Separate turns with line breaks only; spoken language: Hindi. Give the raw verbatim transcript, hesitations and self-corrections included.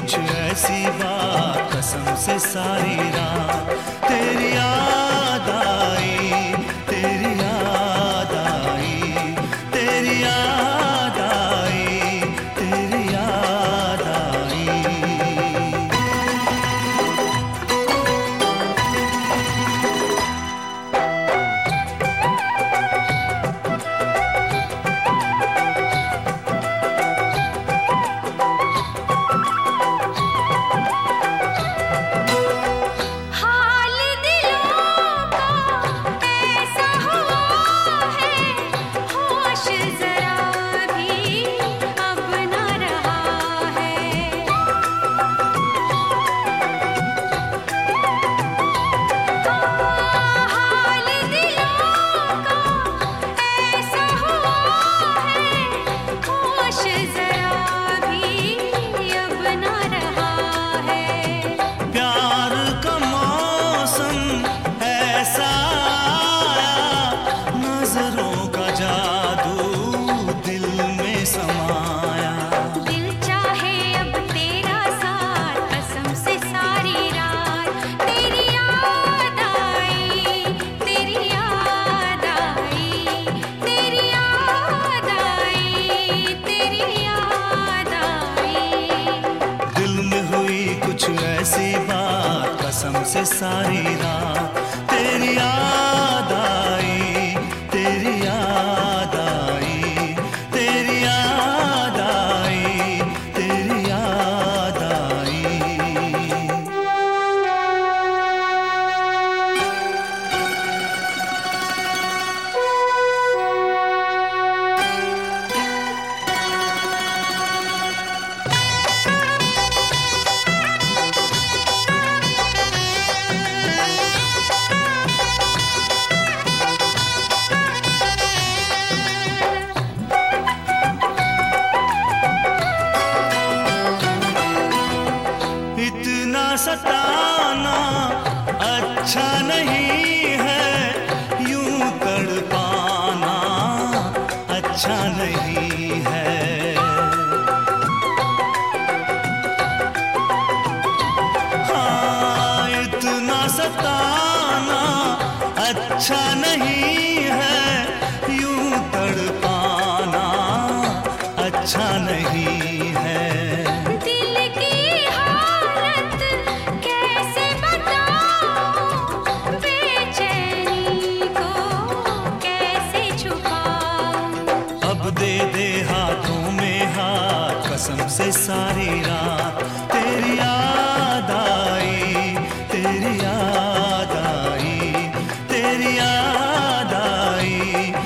कुछ ऐसी बात कसम से सारी रात तेरी याद आई, तेरी याद आई, तेरी याद आई, तेरी याद आई। ऐसी बात कसम से सारी रात तेरी याद आई, तेरी याद आई, तेरी याद आई, तेरी याद आई। इतना सताना अच्छा नहीं है, यूं तड़पाना अच्छा नहीं है। हाँ, इतना सताना अच्छा नहीं है, यूं तड़पाना अच्छा नहीं है। दे दे हाथों में हाथ कसम से सारी रात तेरी याद आई, तेरी याद आई, तेरी याद आई,